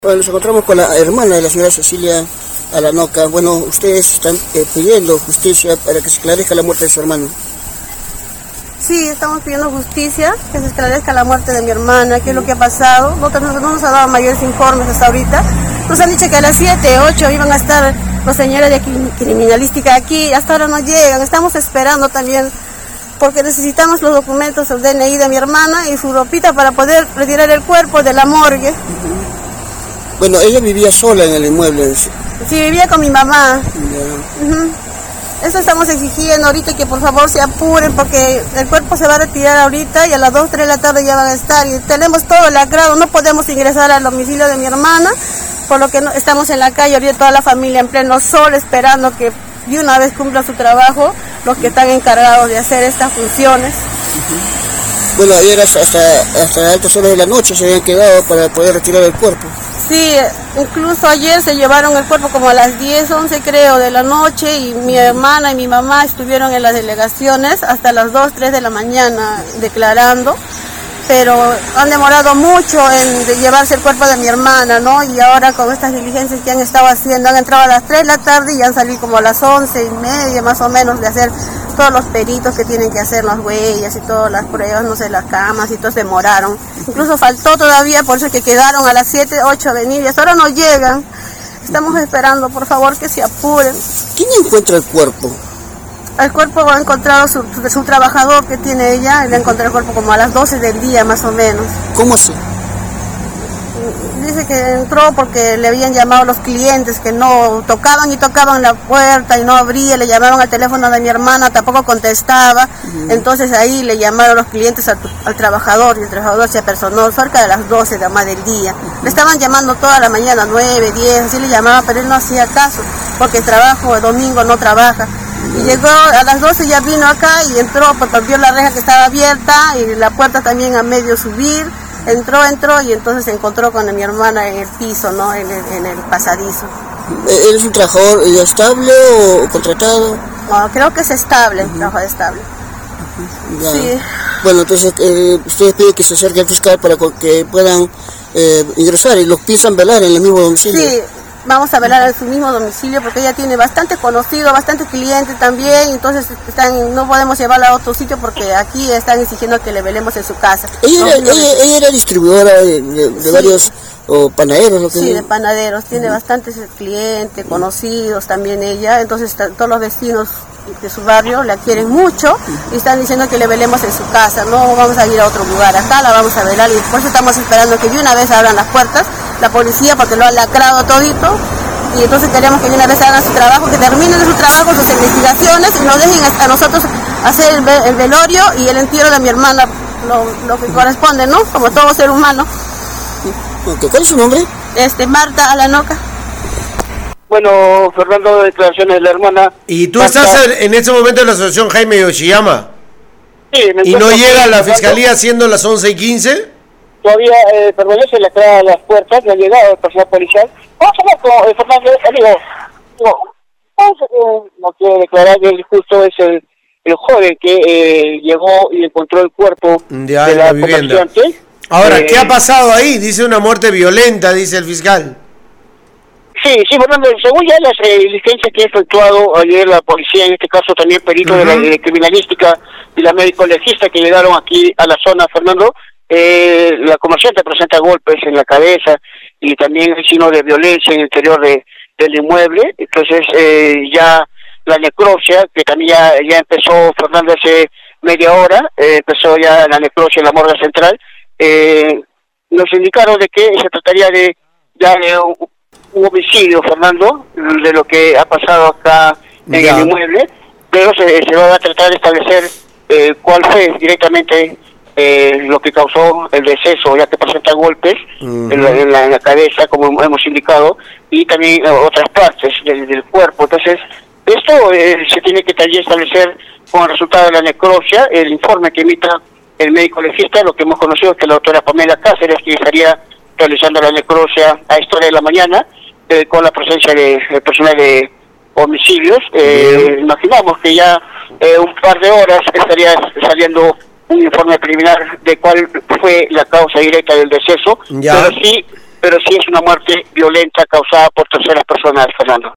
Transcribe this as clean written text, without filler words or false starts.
Bueno, nos encontramos con la hermana de la señora Cecilia Alanoca. Bueno, ustedes están pidiendo justicia para que se esclarezca la muerte de su hermano. Sí, estamos pidiendo justicia, que se esclarezca la muerte de mi hermana, qué es lo que ha pasado. No nos ha dado mayores informes hasta ahorita. Nos han dicho que a las 7, 8 iban a estar los señores de criminalística aquí, hasta ahora no llegan. Estamos esperando también, porque necesitamos los documentos, el DNI de mi hermana y su ropita para poder retirar el cuerpo de la morgue. Bueno, ella vivía sola en el inmueble. Sí, vivía con mi mamá. Eso estamos exigiendo ahorita, que por favor se apuren, porque el cuerpo se va a retirar ahorita y a las 2, 3 de la tarde ya van a estar. Y tenemos todo lacrado, no podemos ingresar al domicilio de mi hermana, por lo que estamos en la calle ahorita toda la familia en pleno sol, esperando que de una vez cumpla su trabajo los que están encargados de hacer estas funciones. Bueno, ayer hasta altas horas de la noche se habían quedado para poder retirar el cuerpo. Sí, incluso ayer se llevaron el cuerpo como a las 10, 11 creo de la noche, y mi hermana y mi mamá estuvieron en las delegaciones hasta las 2, 3 de la mañana declarando, pero han demorado mucho en llevarse el cuerpo de mi hermana, ¿no? Y ahora con estas diligencias que han estado haciendo, han entrado a las 3 de la tarde y han salido como a las 11:30 más o menos de hacer todos los peritos que tienen que hacer, las huellas y todas las pruebas, no sé, las camas y todo, se demoraron. Incluso faltó todavía, por eso que quedaron a las 7, 8 a venir y hasta ahora no llegan. Estamos esperando, por favor, que se apuren. ¿Quién encuentra el cuerpo? El cuerpo ha encontrado su trabajador que tiene ella, le encontró el cuerpo como a las 12 del día más o menos. ¿Cómo así? Dice que entró porque le habían llamado los clientes que no tocaban y tocaban la puerta y no abría, le llamaron al teléfono de mi hermana, tampoco contestaba, entonces ahí le llamaron los clientes al trabajador y el trabajador se apersonó cerca de las 12 de más del día. Le estaban llamando toda la mañana, 9, 10, así le llamaban, pero él no hacía caso porque el trabajo el domingo no trabaja. Y llegó a las 12, ya vino acá y entró porque vio la reja que estaba abierta y la puerta también a medio subir. Entró y entonces se encontró con mi hermana en el piso, ¿no? En el pasadizo. ¿Él es un trabajador estable o contratado? No, creo que es estable, trabajador estable. Ya. Sí. Bueno, entonces ustedes piden que se acerque al fiscal para que puedan ingresar y los piensan velar en el mismo domicilio. Sí, vamos a velar en su mismo domicilio porque ella tiene bastante conocido, bastante cliente también, entonces no podemos llevarla a otro sitio porque aquí están exigiendo que le velemos en su casa. Ella era distribuidora de sí, varios panaderos. ¿No? Sí, de panaderos, tiene bastantes clientes, conocidos también ella, entonces todos los vecinos de su barrio la quieren mucho y están diciendo que le velemos en su casa, no vamos a ir a otro lugar, acá la vamos a velar y por eso estamos esperando que de una vez abran las puertas la policía porque lo han lacrado todito y entonces queremos que de una vez hagan su trabajo, que terminen su trabajo, sus investigaciones y nos dejen a nosotros hacer el velorio y el entierro de mi hermana, lo que corresponde, ¿no? Como todo ser humano. ¿Cuál es su nombre? Marta Alanoca. Bueno, Fernando, declaraciones de la hermana. ¿Y tú estás en ese momento en la asociación Jaime Yoshiyama? Sí, ¿Y no llega a la fiscalía siendo las 11:15? Todavía permanece lacrada a las puertas, no ha llegado el personal policial. Vamos a hablar con Fernando, no quiero declarar que él justo es el joven que llegó y encontró el cuerpo de la vivienda. Ahora, ¿qué ha pasado ahí? Dice una muerte violenta, dice el fiscal. Sí, Fernando, según ya las diligencias que ha efectuado ayer la policía, en este caso también peritos de criminalística y la médico legista que llegaron aquí a la zona, Fernando, la comerciante presenta golpes en la cabeza y también hay signos de violencia en el interior del inmueble, entonces ya la necropsia, que también ya empezó, Fernando, hace media hora, empezó ya la necropsia en la morgue central, nos indicaron de que se trataría de un homicidio, Fernando, de lo que ha pasado acá en el inmueble, pero se va a tratar de establecer cuál fue directamente lo que causó el deceso, ya que presenta golpes en la cabeza, como hemos indicado, y también otras partes del cuerpo. Entonces, esto se tiene que también establecer con el resultado de la necropsia, el informe que emita el médico legista. Lo que hemos conocido es que la doctora Pamela Cáceres, que estaría realizando la necropsia a esta hora de la mañana, con la presencia de personal de homicidios. Imaginamos que ya un par de horas estaría saliendo un informe preliminar de cuál fue la causa directa del deceso, pero sí pero sí es una muerte violenta causada por terceras personas, Fernando.